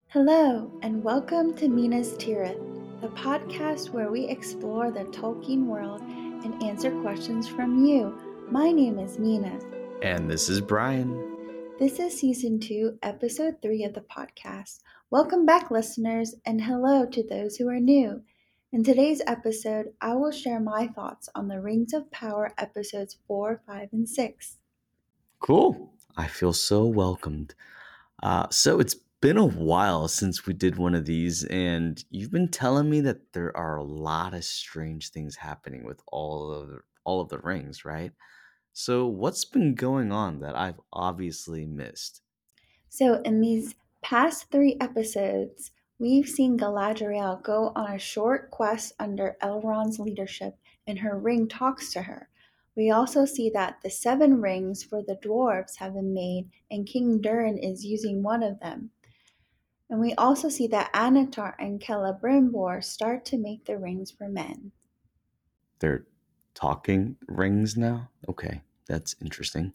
Hello, and welcome to Mina's Tirith, the podcast where we explore the Tolkien world and answer questions from you. My name is Mina. And this is Brian. This is Season 2, Episode 3 of the podcast. Welcome back, listeners, and hello to those who are new. In today's episode, I will share my thoughts on the Rings of Power episodes 4, 5, and 6. Cool. I feel so welcomed. So it's been a while since we did one of these, and you've been telling me that there are a lot of strange things happening with all of the rings, right? So what's been going on that I've obviously missed? So, in these past 3 episodes, we've seen Galadriel go on a short quest under Elrond's leadership, and her ring talks to her. We also see that the 7 rings for the dwarves have been made, and King Durin is using one of them. And we also see that Anatar and Celebrimbor start to make the rings for men. They're talking rings now? Okay, that's interesting.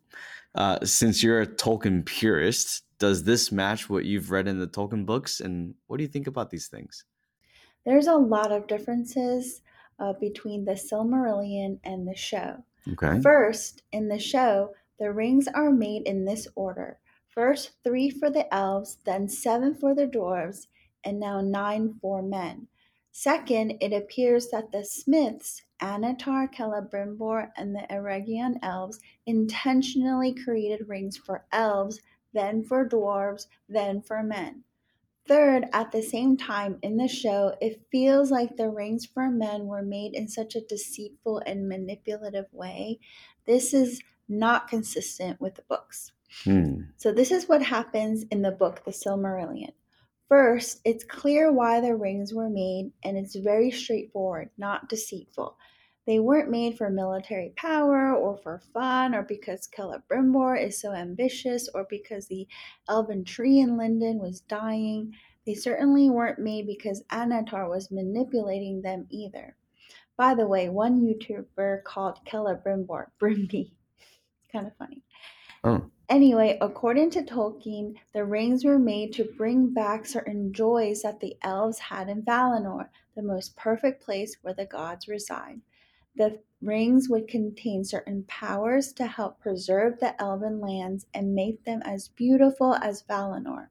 Since you're a Tolkien purist, does this match what you've read in the Tolkien books? And what do you think about these things? There's a lot of differences between the Silmarillion and the show. Okay. First, in the show, the rings are made in this order. First 3 for the elves, then 7 for the dwarves, and now 9 for men. Second, it appears that the smiths, Anatar, Celebrimbor, and the Eregion elves intentionally created rings for elves, then for dwarves, then for men. Third, at the same time in the show, it feels like the rings for men were made in such a deceitful and manipulative way. This is not consistent with the books. So, this is what happens in the book, The Silmarillion. First, it's clear why the rings were made, and it's very straightforward, not deceitful. They weren't made for military power or for fun or because Celebrimbor is so ambitious or because the elven tree in Lindon was dying. They certainly weren't made because Anatar was manipulating them either. By the way, one YouTuber called Celebrimbor Brimby. It's kind of funny. Oh. Anyway, according to Tolkien, the rings were made to bring back certain joys that the elves had in Valinor, the most perfect place where the gods reside. The rings would contain certain powers to help preserve the elven lands and make them as beautiful as Valinor.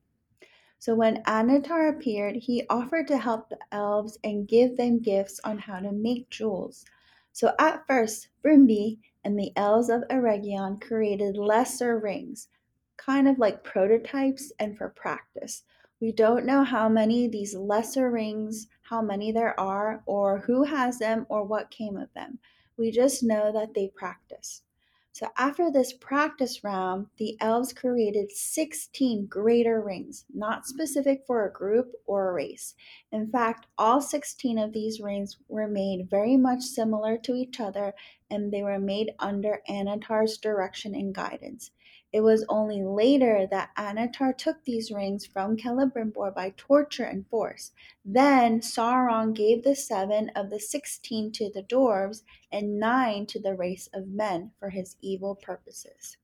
So when Anatar appeared, he offered to help the elves and give them gifts on how to make jewels. So at first, Brimby and the elves of Eregion created lesser rings, kind of like prototypes and for practice. We don't know how many these lesser rings, how many there are, or who has them, or what came of them. We just know that they practice. So after this practice round, the elves created 16 greater rings, not specific for a group or a race. In fact, all 16 of these rings were made very much similar to each other, and they were made under Anatar's direction and guidance. It was only later that Anatar took these rings from Celebrimbor by torture and force. Then Sauron gave the 7 of the 16 to the dwarves and 9 to the race of men for his evil purposes.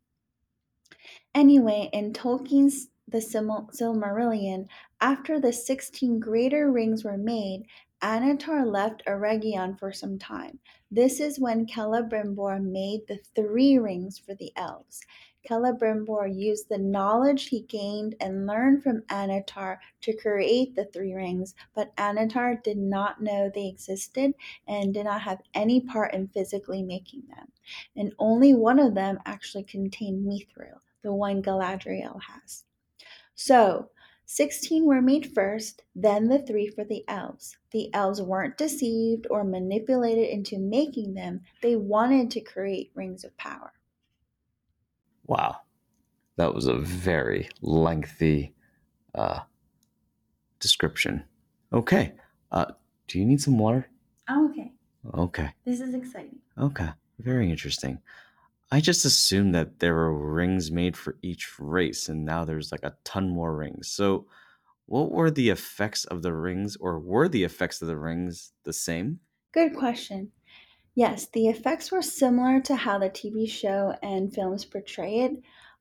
Anyway, in Tolkien's The Silmarillion, after the 16 greater rings were made, Anatar left Eregion for some time. This is when Celebrimbor made the 3 rings for the elves. Celebrimbor used the knowledge he gained and learned from Anatar to create the 3 rings, but Anatar did not know they existed and did not have any part in physically making them. And only one of them actually contained Mithril, the one Galadriel has. So, 16 were made first, then the 3 for the elves. The elves weren't deceived or manipulated into making them. They wanted to create rings of power. Wow. That was a very lengthy description. Okay. Do you need some water? I'm okay. Okay. This is exciting. Okay. Very interesting. I just assumed that there were rings made for each race, and now there's like a ton more rings. So, what were the effects of the rings, or were the effects of the rings the same? Good question. Yes, the effects were similar to how the TV show and films portray it.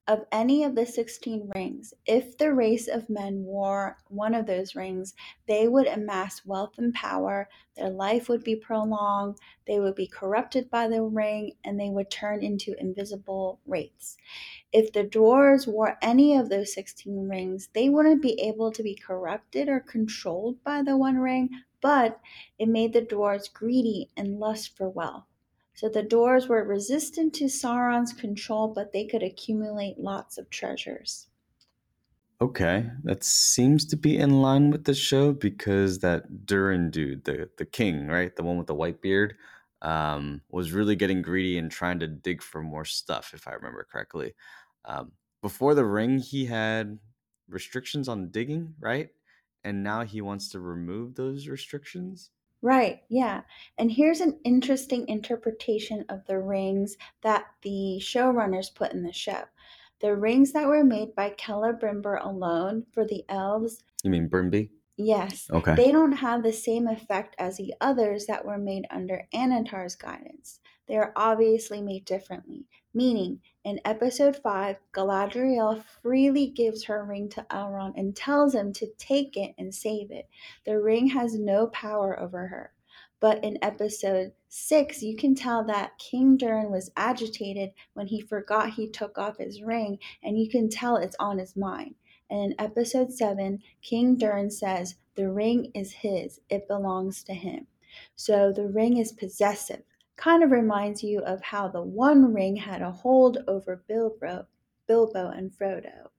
of any of the 16 rings, if the race of men wore one of those rings, they would amass wealth and power, their life would be prolonged, they would be corrupted by the ring, and they would turn into invisible wraiths. If the dwarves wore any of those 16 rings, they wouldn't be able to be corrupted or controlled by the one ring, but it made the dwarves greedy and lust for wealth. So the dwarves were resistant to Sauron's control, but they could accumulate lots of treasures. Okay, that seems to be in line with the show because that Durin dude, the king, right, the one with the white beard, was really getting greedy and trying to dig for more stuff, if I remember correctly. Um, Before the ring, he had restrictions on digging, right, and now he wants to remove those restrictions. Right, yeah. And here's an interesting interpretation of the rings that the showrunners put in the show. The rings that were made by Celebrimbor alone for the elves. You mean Brimby? Yes, Okay. they don't have the same effect as the others that were made under Anatar's guidance. They are obviously made differently, meaning in episode 5, Galadriel freely gives her ring to Elrond and tells him to take it and save it. The ring has no power over her. But in episode 6, you can tell that King Durin was agitated when he forgot he took off his ring, and you can tell it's on his mind. And in episode 7, King Durin says, the ring is his, it belongs to him. So the ring is possessive. Kind of reminds you of how the One Ring had a hold over Bilbo and Frodo.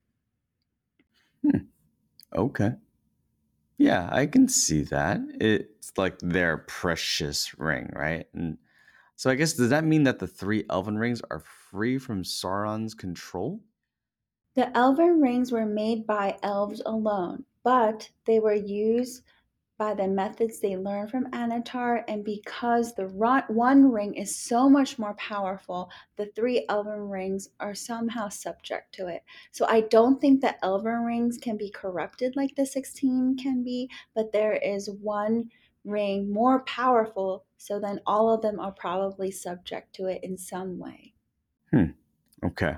Hmm. Okay. Yeah, I can see that. It's like their precious ring, right? And so I guess does that mean that the three elven rings are free from Sauron's control? The elven rings were made by elves alone, but they were used by the methods they learned from Anatar, and because the one ring is so much more powerful, the three elven rings are somehow subject to it. So I don't think the elven rings can be corrupted like the 16 can be, but there is one ring more powerful, so then all of them are probably subject to it in some way. Hmm. Okay.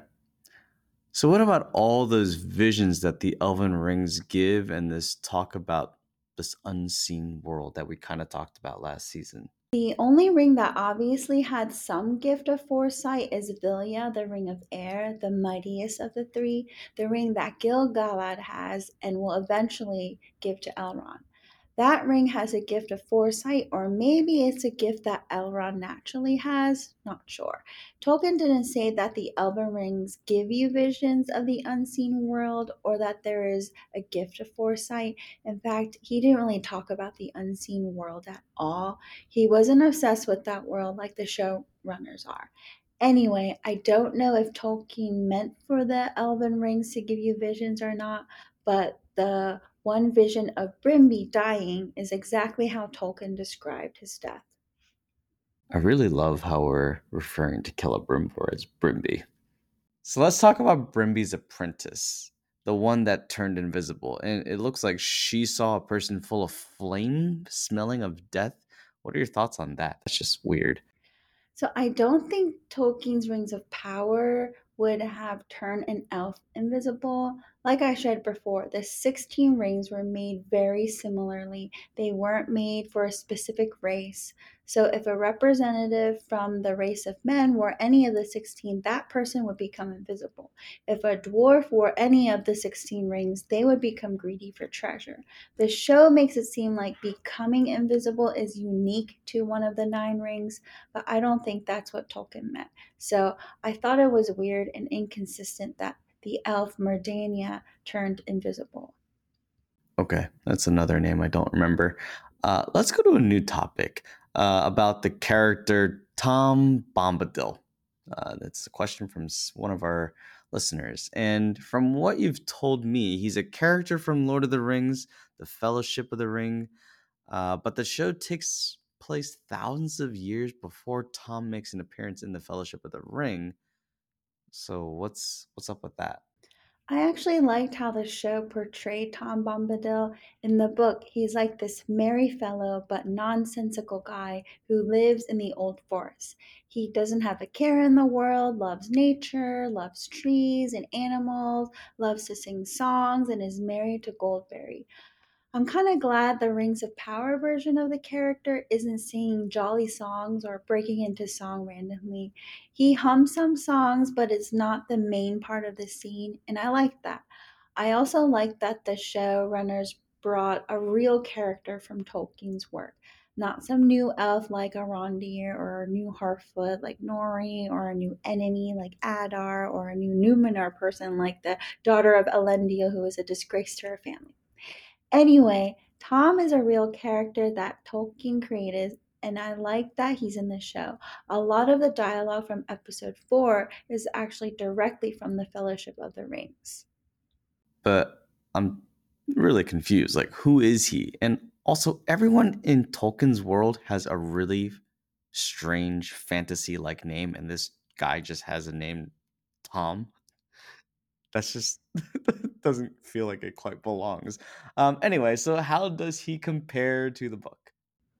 So what about all those visions that the elven rings give and this talk about this unseen world that we kind of talked about last season? The only ring that obviously had some gift of foresight is Vilya, the Ring of Air, the mightiest of the three, the ring that Gil-galad has and will eventually give to Elrond. That ring has a gift of foresight, or maybe it's a gift that Elrond naturally has, not sure. Tolkien didn't say that the Elven rings give you visions of the unseen world or that there is a gift of foresight. In fact, he didn't really talk about the unseen world at all. He wasn't obsessed with that world like the showrunners are. Anyway, I don't know if Tolkien meant for the elven rings to give you visions or not, but the one vision of Brimby dying is exactly how Tolkien described his death. I really love how we're referring to Celebrimbor as Brimby. So let's talk about Brimby's apprentice, the one that turned invisible. And it looks like she saw a person full of flame, smelling of death. What are your thoughts on that? That's just weird. So I don't think Tolkien's Rings of Power would have turned an elf invisible. Like I said before, the 16 rings were made very similarly. They weren't made for a specific race. So if a representative from the race of men wore any of the 16, that person would become invisible. If a dwarf wore any of the 16 rings, they would become greedy for treasure. The show makes it seem like becoming invisible is unique to one of the 9 rings, but I don't think that's what Tolkien meant. So I thought it was weird and inconsistent that the elf Merdania turned invisible. Okay, that's another name I don't remember. Let's go to a new topic about the character Tom Bombadil. That's a question from one of our listeners. And from what you've told me, he's a character from Lord of the Rings, The Fellowship of the Ring, but the show takes place thousands of years before Tom makes an appearance in The Fellowship of the Ring. So what's up with that? I actually liked how the show portrayed Tom Bombadil. In the book, he's like this merry fellow but nonsensical guy who lives in the old forest. He doesn't have a care in the world, loves nature, loves trees and animals, loves to sing songs, and is married to Goldberry. I'm kind of glad the Rings of Power version of the character isn't singing jolly songs or breaking into song randomly. He hums some songs, but it's not the main part of the scene, and I like that. I also like that the showrunners brought a real character from Tolkien's work, not some new elf like Arondir or a new Harfoot like Nori or a new enemy like Adar or a new Numenor person like the daughter of Elendil who is a disgrace to her family. Anyway, Tom is a real character that Tolkien created, and I like that he's in the show. A lot of the dialogue from episode 4 is actually directly from the Fellowship of the Rings. But I'm really confused. Like, who is he? And also, everyone in Tolkien's world has a really strange fantasy like name, and this guy just has a name Tom. That's just doesn't feel like it quite belongs. Anyway, so how does he compare to the book?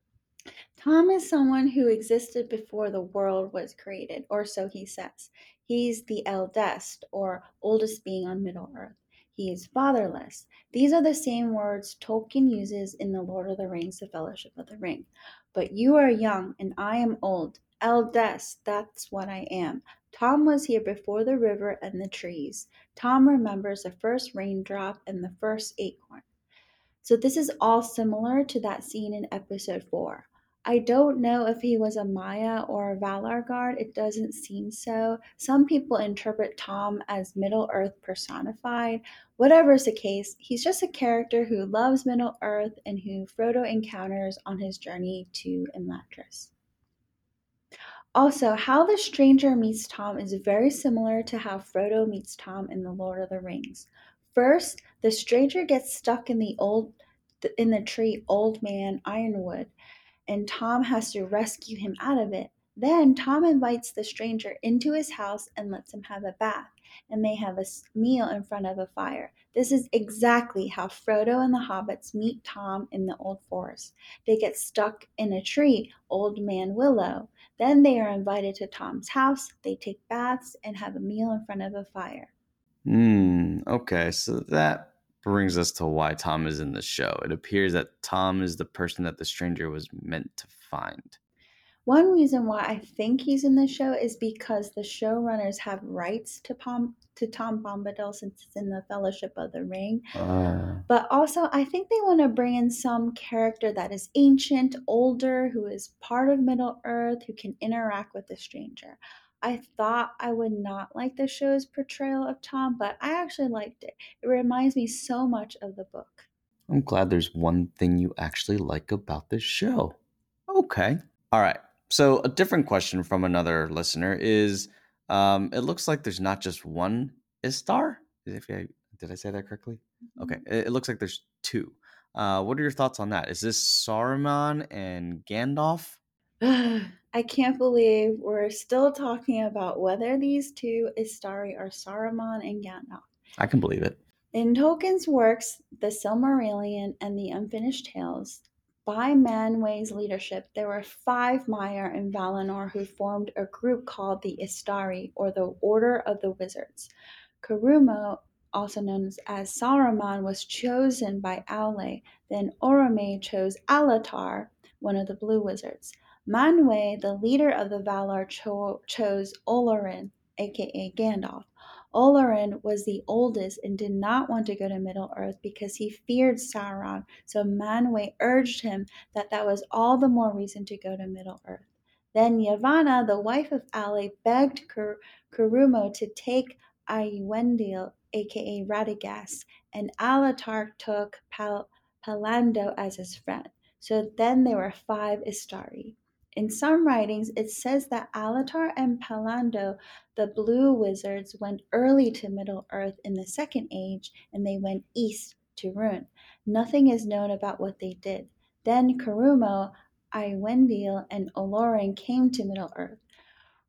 Tom is someone who existed before the world was created, or so he says. He's the eldest, or oldest being on Middle Earth. He is fatherless. These are the same words Tolkien uses in The Lord of the Rings, The Fellowship of the Ring. But you are young, and I am old. Eldest, that's what I am. Tom was here before the river and the trees. Tom remembers the first raindrop and the first acorn. So this is all similar to that scene in episode 4. I don't know if he was a Maya or a Valar guard. It doesn't seem so. Some people interpret Tom as Middle Earth personified. Whatever is the case, he's just a character who loves Middle Earth and who Frodo encounters on his journey to Imladris. Also, how the stranger meets Tom is very similar to how Frodo meets Tom in The Lord of the Rings. First, the stranger gets stuck in the tree Old Man Ironwood, and Tom has to rescue him out of it. Then Tom invites the stranger into his house and lets him have a bath, and they have a meal in front of a fire. This is exactly how Frodo and the hobbits meet Tom in the Old Forest. They get stuck in a tree, Old Man Willow. Then they are invited to Tom's house, they take baths, and have a meal in front of a fire. Okay, so that brings us to why Tom is in the show. It appears that Tom is the person that the stranger was meant to find. One reason why I think he's in the show is because the showrunners have rights to Tom Bombadil since it's in the Fellowship of the Ring. Oh. But also, I think they want to bring in some character that is ancient, older, who is part of Middle Earth, who can interact with the stranger. I thought I would not like the show's portrayal of Tom, but I actually liked it. It reminds me so much of the book. I'm glad there's one thing you actually like about this show. Okay. All right. So, a different question from another listener is it looks like there's not just one Istar. Did I say that correctly? Okay. It looks like there's two. What are your thoughts on that? Is this Saruman and Gandalf? I can't believe we're still talking about whether these two Istari are Saruman and Gandalf. I can believe it. In Tolkien's works, The Silmarillion and The Unfinished Tales, by Manwë's leadership, there were 5 Maiar in Valinor who formed a group called the Istari, or the Order of the Wizards. Karumo, also known as Saruman, was chosen by Aule. Then Orome chose Alatar, one of the Blue Wizards. Manwë, the leader of the Valar, chose Olorin, aka Gandalf. Olorin was the oldest and did not want to go to Middle-earth because he feared Sauron, so Manwë urged him that was all the more reason to go to Middle-earth. Then Yavanna, the wife of Ali, begged Kurumo to take Iwendil, aka Radagast, and Alatar took Palando as his friend. So then there were 5 Istari. In some writings, it says that Alatar and Palando, the Blue Wizards, went early to Middle Earth in the Second Age, and they went east to Rhûn. Nothing is known about what they did. Then Carumo, Iwendil, and Olorin came to Middle Earth.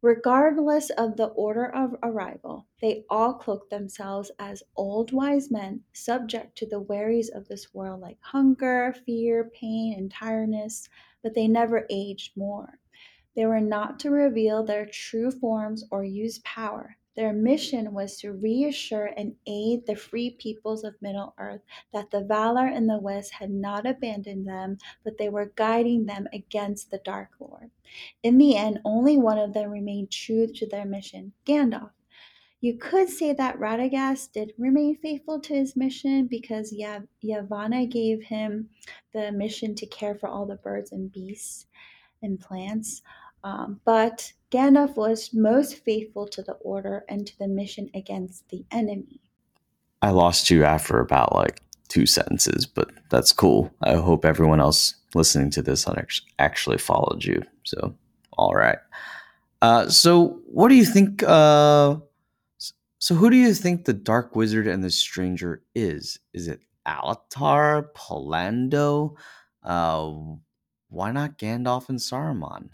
Regardless of the order of arrival, they all cloaked themselves as old wise men, subject to the worries of this world like hunger, fear, pain, and tiredness, but they never aged more. They were not to reveal their true forms or use power. Their mission was to reassure and aid the free peoples of Middle Earth that the Valar in the West had not abandoned them, but they were guiding them against the Dark Lord. In the end, only one of them remained true to their mission, Gandalf. You could say that Radagast did remain faithful to his mission because Yavanna gave him the mission to care for all the birds and beasts and plants. But Gandalf was most faithful to the order and to the mission against the enemy. I lost you after about like two sentences, but that's cool. I hope everyone else listening to this actually followed you. So, all right. So what do you think? So who do you think the Dark Wizard and the Stranger is? Is it Alatar, Palando? Uh, why not Gandalf and Saruman?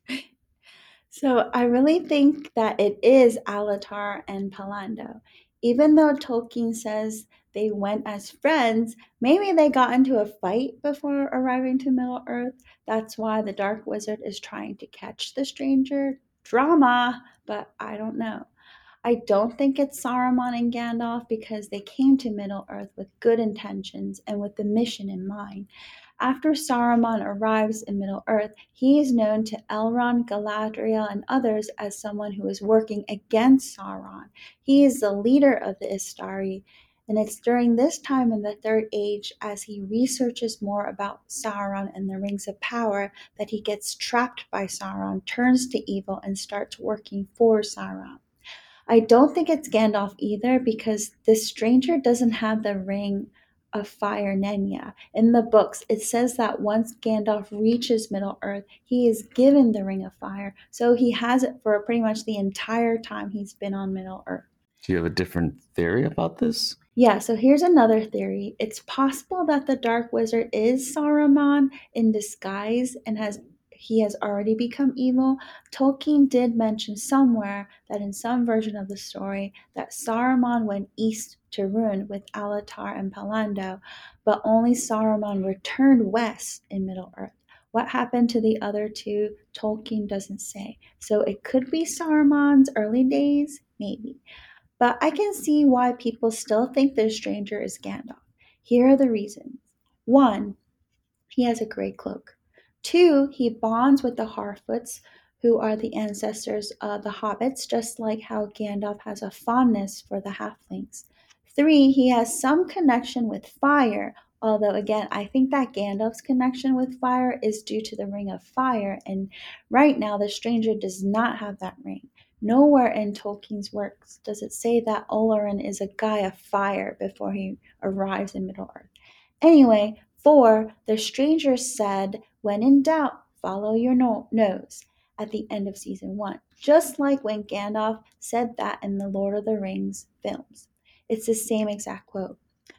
So I really think that it is Alatar and Palando. Even though Tolkien says they went as friends, maybe they got into a fight before arriving to Middle Earth. That's why the Dark Wizard is trying to catch the stranger. Drama, but I don't know. I don't think it's Saruman and Gandalf because they came to Middle Earth with good intentions and with the mission in mind. After Saruman arrives in Middle Earth, he is known to Elrond, Galadriel, and others as someone who is working against Sauron. He is the leader of the Istari, and it's during this time in the Third Age, as he researches more about Sauron and the Rings of Power, that he gets trapped by Sauron, turns to evil, and starts working for Sauron. I don't think it's Gandalf either because this stranger doesn't have the ring of fire Nenya. In the books, it says that once Gandalf reaches Middle Earth, he is given the ring of fire. So he has it for pretty much the entire time he's been on Middle Earth. Do you have a different theory about this? Yeah, so here's another theory. It's possible that the Dark Wizard is Saruman in disguise and he has already become evil. Tolkien did mention somewhere that in some version of the story that Saruman went east to Rhûn with Alatar and Palando, but only Saruman returned west in Middle Earth. What happened to the other two, Tolkien doesn't say. So it could be Saruman's early days, maybe. But I can see why people still think the stranger is Gandalf. Here are the reasons. One, he has a great cloak. Two, he bonds with the Harfoots, who are the ancestors of the hobbits, just like how Gandalf has a fondness for the halflings. Three, he has some connection with fire, although again, I think that Gandalf's connection with fire is due to the Ring of Fire, and right now the stranger does not have that ring. Nowhere in Tolkien's works does it say that Olorin is a guy of fire before he arrives in Middle Earth. Anyway, 4. The stranger said, when in doubt, follow your nose at the end of season 1, just like when Gandalf said that in the Lord of the Rings films. It's the same exact quote.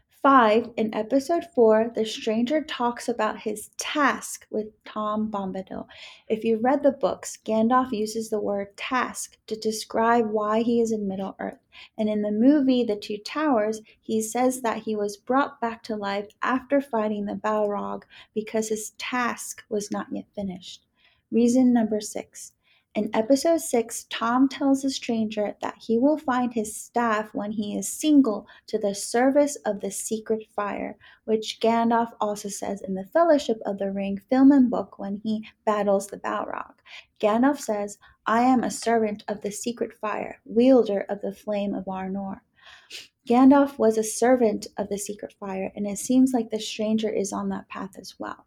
5. In episode 4, the stranger talks about his task with Tom Bombadil. If you read the books, Gandalf uses the word task to describe why he is in Middle Earth. And in the movie The Two Towers, he says that he was brought back to life after fighting the Balrog because his task was not yet finished. Reason number 6. In episode 6, Tom tells the stranger that he will find his staff when he is single to the service of the secret fire, which Gandalf also says in the Fellowship of the Ring film and book when he battles the Balrog. Gandalf says, I am a servant of the secret fire, wielder of the flame of Arnor. Gandalf was a servant of the secret fire, and it seems like the stranger is on that path as well.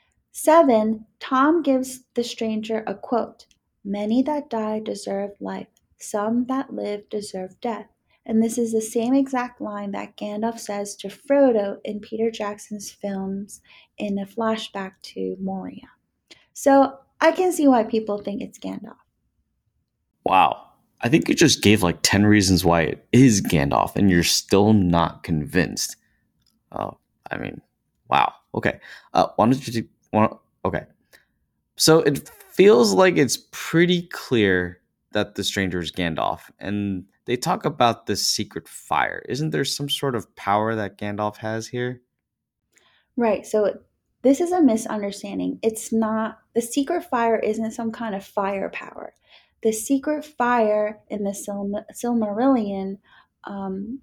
7. Tom gives the stranger a quote: Many that die deserve life, some that live deserve death. And this is the same exact line that Gandalf says to Frodo in Peter Jackson's films in a flashback to Moria. So I can see why people think it's Gandalf. Wow. I think you just gave like 10 reasons why it is Gandalf, and you're still not convinced. Oh, I mean, wow. Okay. Why don't you okay. So it feels like it's pretty clear. that the stranger is Gandalf, and they talk about the secret fire. Isn't there some sort of power that Gandalf has here? Right. So this is a misunderstanding. It's not, the secret fire isn't some kind of fire power. The secret fire in the Silmarillion, um,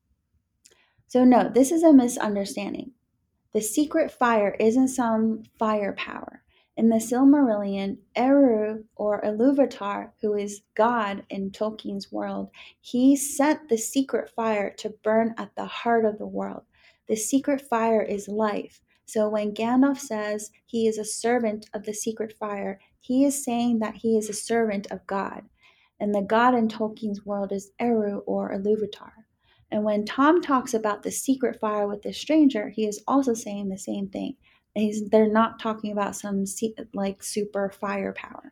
so no, this is a misunderstanding. The secret fire isn't some fire power. In the Silmarillion, Eru or Iluvatar, who is God in Tolkien's world, he sent the secret fire to burn at the heart of the world. The secret fire is life. So when Gandalf says he is a servant of the secret fire, he is saying that he is a servant of God. And the God in Tolkien's world is Eru or Iluvatar. And when Tom talks about the secret fire with the stranger, he is also saying the same thing. They're not talking about some like super firepower.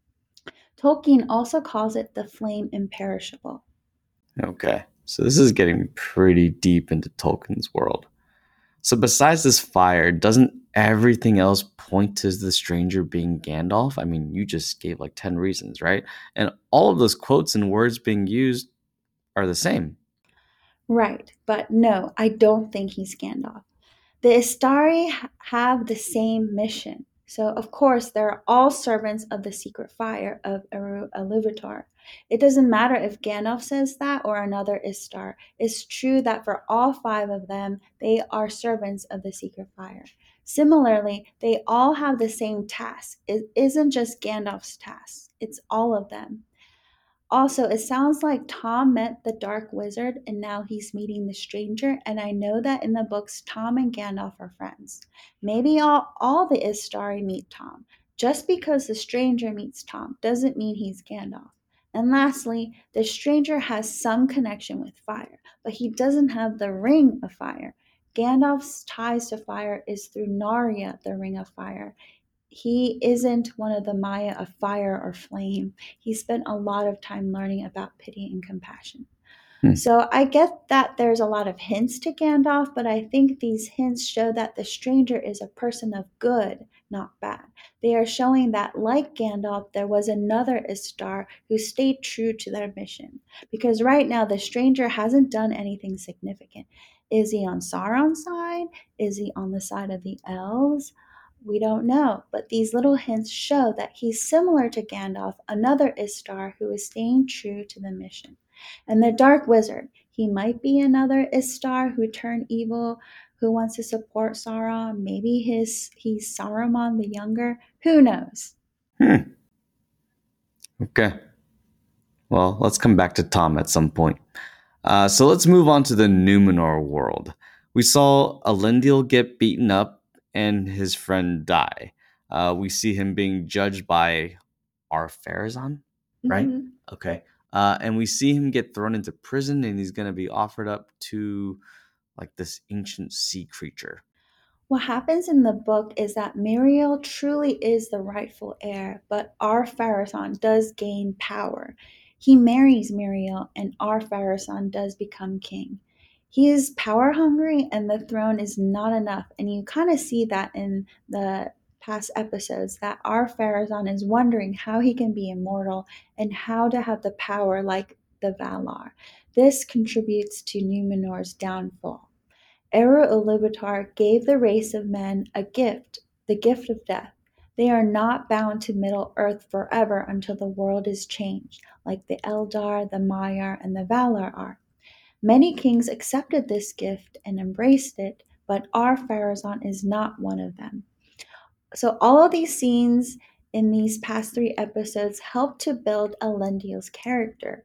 Tolkien also calls it the flame imperishable. Okay, so this is getting pretty deep into Tolkien's world. So besides this fire, doesn't everything else point to the stranger being Gandalf? I mean, you just gave like 10 reasons, right? And all of those quotes and words being used are the same. Right, but no, I don't think he's Gandalf. The Istari have the same mission. So, of course, they're all servants of the secret fire of Eru Iluvatar. It doesn't matter if Gandalf says that or another Istar. It's true that for all five of them, they are servants of the secret fire. Similarly, they all have the same task. It isn't just Gandalf's task, it's all of them. Also, it sounds like Tom met the Dark Wizard and now he's meeting the stranger. And I know that in the books, Tom and Gandalf are friends. Maybe all the Istari meet Tom. Just because the stranger meets Tom doesn't mean he's Gandalf. And lastly, the stranger has some connection with fire, but he doesn't have the ring of fire. Gandalf's ties to fire is through Narya, the ring of fire. He isn't one of the Maya of fire or flame. He spent a lot of time learning about pity and compassion. Hmm. So I get that there's a lot of hints to Gandalf, but I think these hints show that the stranger is a person of good, not bad. They are showing that, like Gandalf, there was another Istar who stayed true to their mission. Because right now, the stranger hasn't done anything significant. Is he on Sauron's side? Is he on the side of the elves? We don't know, but these little hints show that he's similar to Gandalf, another Istar who is staying true to the mission. And the Dark Wizard, he might be another Istar who turned evil, who wants to support Sauron. Maybe he's Saruman the Younger. Who knows? Hmm. Okay. Well, let's come back to Tom at some point. So let's move on to the Numenor world. We saw Elendil get beaten up and his friend die. We see him being judged by Ar-Pharazôn, right? Mhm. Okay. And we see him get thrown into prison and he's going to be offered up to like this ancient sea creature. What happens in the book is that Muriel truly is the rightful heir, but Ar-Pharazôn does gain power. He marries Muriel, and Ar-Pharazôn does become king. He is power hungry, and the throne is not enough. And you kind of see that in the past episodes that Ar-Pharazôn is wondering how he can be immortal and how to have the power like the Valar. This contributes to Numenor's downfall. Eru Iluvatar gave the race of men a gift, the gift of death. They are not bound to Middle Earth forever until the world is changed, like the Eldar, the Maiar, and the Valar are. Many kings accepted this gift and embraced it, but Ar-Pharazôn is not one of them. So all of these scenes in these past three episodes help to build Elendil's character.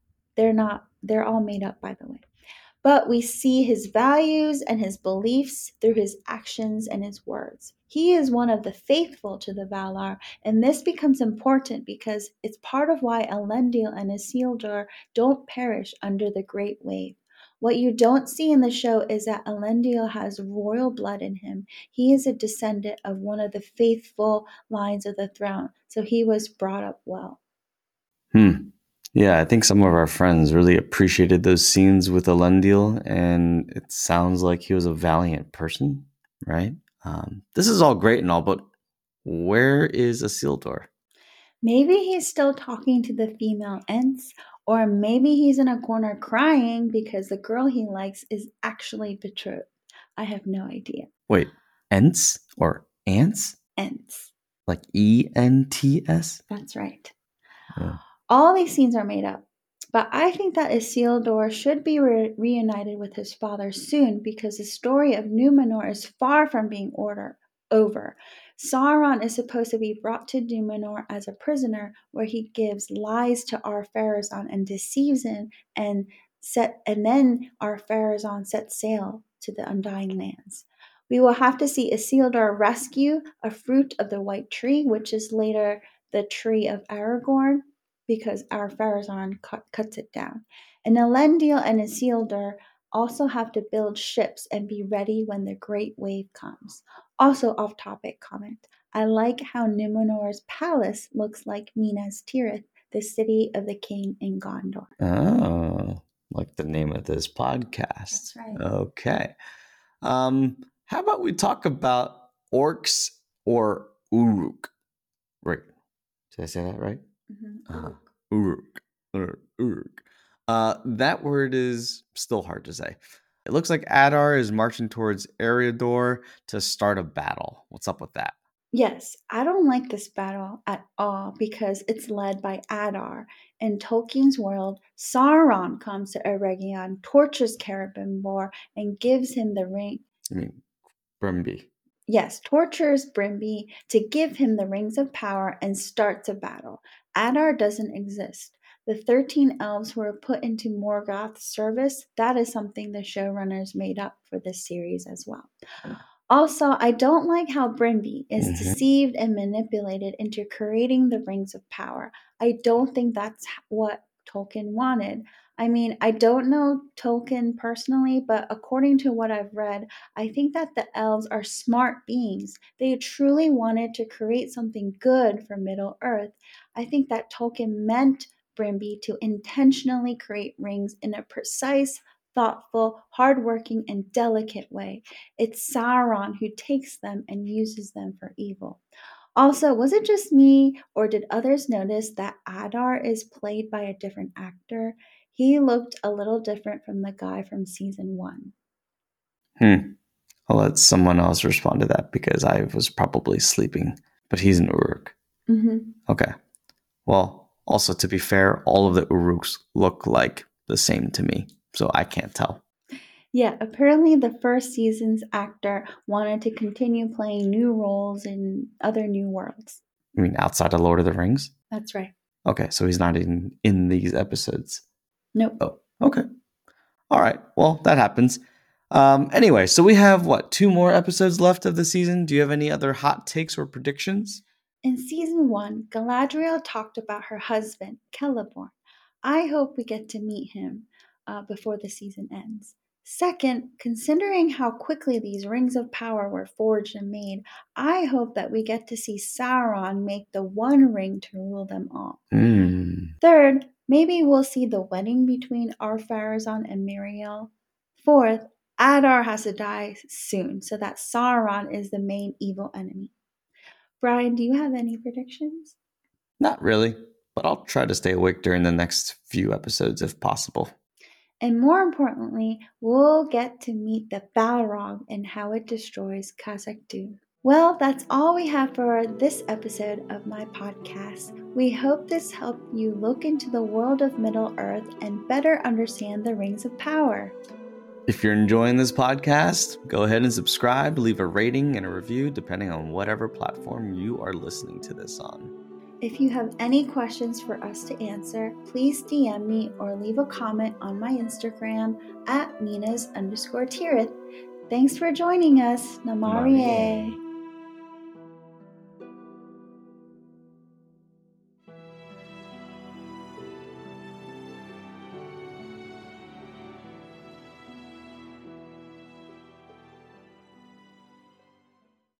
They're all made up, by the way. But we see his values and his beliefs through his actions and his words. He is one of the faithful to the Valar, and this becomes important because it's part of why Elendil and Isildur don't perish under the Great Wave. What you don't see in the show is that Elendil has royal blood in him. He is a descendant of one of the faithful lines of the throne, so he was brought up well. Hmm. Yeah, I think some of our friends really appreciated those scenes with Elendil, and it sounds like he was a valiant person, right? This is all great and all, but where is Isildur? Maybe he's still talking to the female Ents, or maybe he's in a corner crying because the girl he likes is actually betrothed. I have no idea. Wait, Ents or ants? Ents. Like ENTS? That's right. Oh. All these scenes are made up. But I think that Isildur should be reunited with his father soon because the story of Numenor is far from being over. Sauron is supposed to be brought to Numenor as a prisoner where he gives lies to Ar-Pharazôn and deceives him and then Ar-Pharazôn sets sail to the Undying Lands. We will have to see Isildur rescue a fruit of the White Tree, which is later the Tree of Aragorn, because Ar-Pharazôn cuts it down. And Elendil and Isildur also have to build ships and be ready when the great wave comes. Also off-topic comment. I like how Numenor's palace looks like Minas Tirith, the city of the king in Gondor. Oh, like the name of this podcast. That's right. Okay. How about we talk about orcs or Uruk? Right. Did I say that right? Mm-hmm. Uruk. That word is still hard to say. It looks like Adar is marching towards Eriador to start a battle. What's up with that? Yes, I don't like this battle at all because it's led by Adar. In Tolkien's world, Sauron comes to Eregion, tortures Celebrimbor, and gives him the ring. I mean, Brimby. Yes, tortures Brimby to give him the rings of power and starts a battle. Adar doesn't exist. The 13 elves were put into Morgoth's service. That is something the showrunners made up for this series as well. Also, I don't like how Brimby is deceived and manipulated into creating the rings of power. I don't think that's what Tolkien wanted. I mean, I don't know Tolkien personally, but according to what I've read, I think that the elves are smart beings. They truly wanted to create something good for Middle Earth. I think that Tolkien meant Brimby to intentionally create rings in a precise, thoughtful, hardworking, and delicate way. It's Sauron who takes them and uses them for evil. Also, was it just me, or did others notice that Adar is played by a different actor? He looked a little different from the guy from season 1. I'll let someone else respond to that because I was probably sleeping. But he's an Uruk. Mm-hmm. Okay. Well, also to be fair, all of the Uruks look like the same to me, so I can't tell. Yeah, apparently the first season's actor wanted to continue playing new roles in other new worlds. I mean, outside of Lord of the Rings? That's right. Okay, so he's not in these episodes. Nope. Oh, okay. All right. Well, that happens. Anyway, so we have, 2 more episodes left of the season? Do you have any other hot takes or predictions? In season 1, Galadriel talked about her husband, Celeborn. I hope we get to meet him before the season ends. Second, considering how quickly these rings of power were forged and made, I hope that we get to see Sauron make the one ring to rule them all. Third, maybe we'll see the wedding between Ar-Pharazôn and Miriel. Fourth, Adar has to die soon so that Sauron is the main evil enemy. Brian, do you have any predictions? Not really, but I'll try to stay awake during the next few episodes if possible. And more importantly, we'll get to meet the Balrog and how it destroys Khazad-dûm. Well, that's all we have for this episode of my podcast. We hope this helped you look into the world of Middle-earth and better understand the Rings of Power. If you're enjoying this podcast, go ahead and subscribe, leave a rating and a review depending on whatever platform you are listening to this on. If you have any questions for us to answer, please DM me or leave a comment on my Instagram at Minas_Tirith. Thanks for joining us. Namarie.